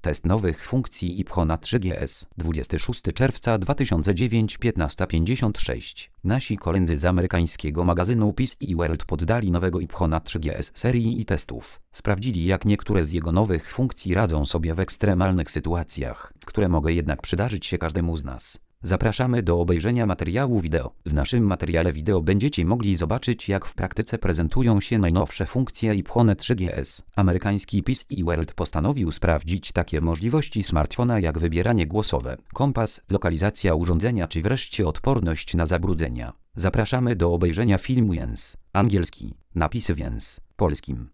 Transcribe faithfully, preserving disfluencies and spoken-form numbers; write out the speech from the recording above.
Test nowych funkcji iPhone'a trzy G S. dwudziestego szóstego czerwca dwa tysiące dziewiątego, piętnasta pięćdziesiąt sześć. Nasi koledzy z amerykańskiego magazynu P C i World poddali nowego iPhone'a trzy G S serii i testów. Sprawdzili, jak niektóre z jego nowych funkcji radzą sobie w ekstremalnych sytuacjach, które mogą jednak przydarzyć się każdemu z nas. Zapraszamy do obejrzenia materiału wideo. W naszym materiale wideo będziecie mogli zobaczyć, jak w praktyce prezentują się najnowsze funkcje iPhone trzy G S. Amerykański P C i World postanowił sprawdzić takie możliwości smartfona jak wybieranie głosowe, kompas, lokalizacja urządzenia czy wreszcie odporność na zabrudzenia. Zapraszamy do obejrzenia filmu język angielski, napisy w języku polskim.